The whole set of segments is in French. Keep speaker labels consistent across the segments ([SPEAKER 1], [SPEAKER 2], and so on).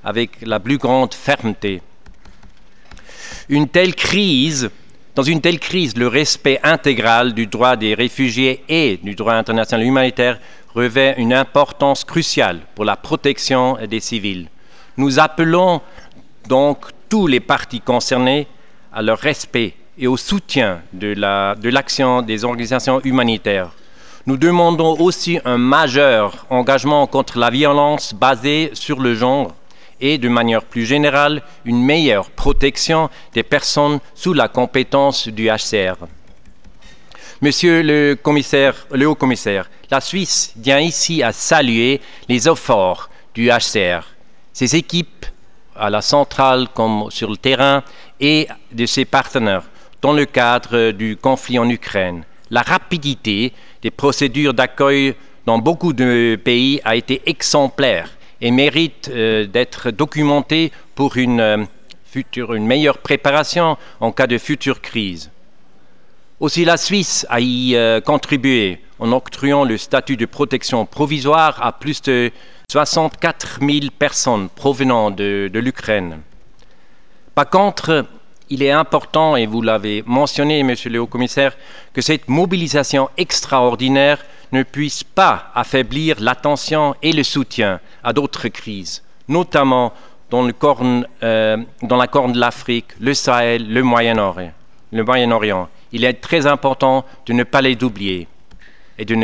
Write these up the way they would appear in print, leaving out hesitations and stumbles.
[SPEAKER 1] avec la plus grande fermeté. Dans une telle crise, le respect intégral du droit des réfugiés et du droit international humanitaire revêt une importance cruciale pour la protection des civils. Nous appelons donc tous les parties concernées à leur respect et au soutien de l'action des organisations humanitaires. Nous demandons aussi un majeur engagement contre la violence basée sur le genre et, de manière plus générale, une meilleure protection des personnes sous la compétence du HCR. Monsieur le haut commissaire, la Suisse tient ici à saluer les efforts du HCR, ses équipes à la centrale comme sur le terrain et de ses partenaires dans le cadre du conflit en Ukraine. La rapidité des procédures d'accueil dans beaucoup de pays a été exemplaire et mérite d'être documentée pour une meilleure préparation en cas de future crise. Aussi, la Suisse a y contribué en octroyant le statut de protection provisoire à plus de 64 000 personnes provenant de l'Ukraine. Par contre, il est important, et vous l'avez mentionné, Monsieur le Haut-Commissaire, que cette mobilisation extraordinaire ne puisse pas affaiblir l'attention et le soutien à d'autres crises, notamment dans la Corne de l'Afrique, le Sahel, le Moyen-Orient. Il est très important de ne pas les oublier et de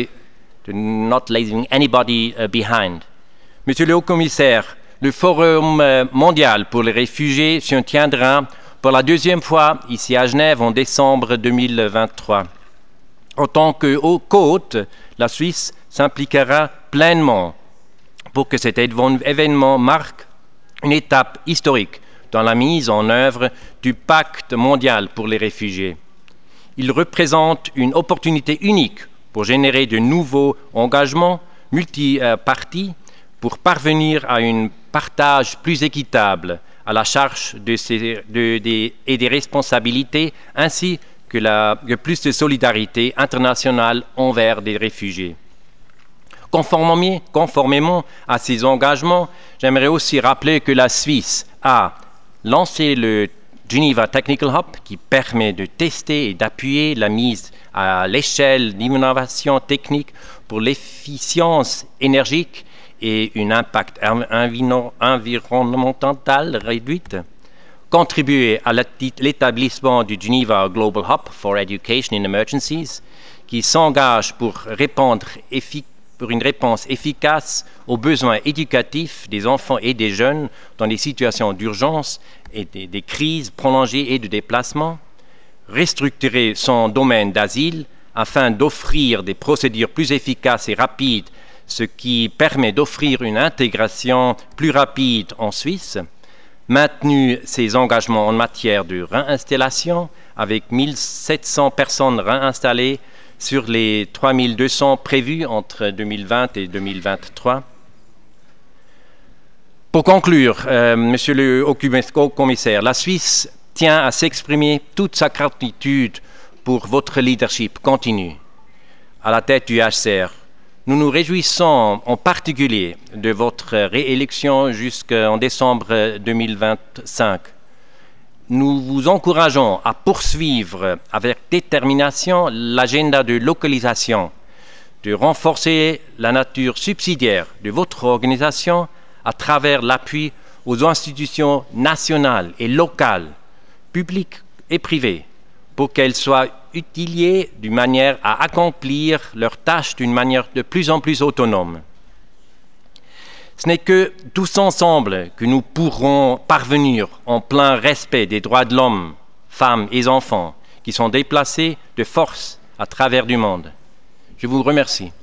[SPEAKER 1] not leaving anybody behind. Monsieur le Haut-Commissaire, le Forum mondial pour les réfugiés se tiendra pour la deuxième fois ici à Genève en décembre 2023. En tant qu'hôte, la Suisse s'impliquera pleinement pour que cet événement marque une étape historique dans la mise en œuvre du Pacte mondial pour les réfugiés. Il représente une opportunité unique pour générer de nouveaux engagements multipartis pour parvenir à un partage plus équitable à la charge et des responsabilités, ainsi que plus de solidarité internationale envers les réfugiés. Conformément à ces engagements, j'aimerais aussi rappeler que la Suisse a lancé le Geneva Technical Hub qui permet de tester et d'appuyer la mise à l'échelle d'innovation technique pour l'efficience énergique et un impact environnemental réduit, contribuer à l'établissement du Geneva Global Hub for Education in Emergencies, qui s'engage pour une réponse efficace aux besoins éducatifs des enfants et des jeunes dans des situations d'urgence et des crises prolongées et de déplacement, restructurer son domaine d'asile afin d'offrir des procédures plus efficaces et rapides, ce qui permet d'offrir une intégration plus rapide en Suisse, maintenu ses engagements en matière de réinstallation avec 1 700 personnes réinstallées sur les 3 200 prévues entre 2020 et 2023. Pour conclure, Monsieur le Haut-Commissaire, la Suisse tient à s'exprimer toute sa gratitude pour votre leadership continu à la tête du HCR. Nous nous réjouissons en particulier de votre réélection jusqu'en décembre 2025. Nous vous encourageons à poursuivre avec détermination l'agenda de localisation, de renforcer la nature subsidiaire de votre organisation à travers l'appui aux institutions nationales et locales, publiques et privées, pour qu'elles soient utilisées d'une manière à accomplir leurs tâches d'une manière de plus en plus autonome. Ce n'est que tous ensemble que nous pourrons parvenir en plein respect des droits de l'homme, femmes et enfants qui sont déplacés de force à travers du monde. Je vous remercie.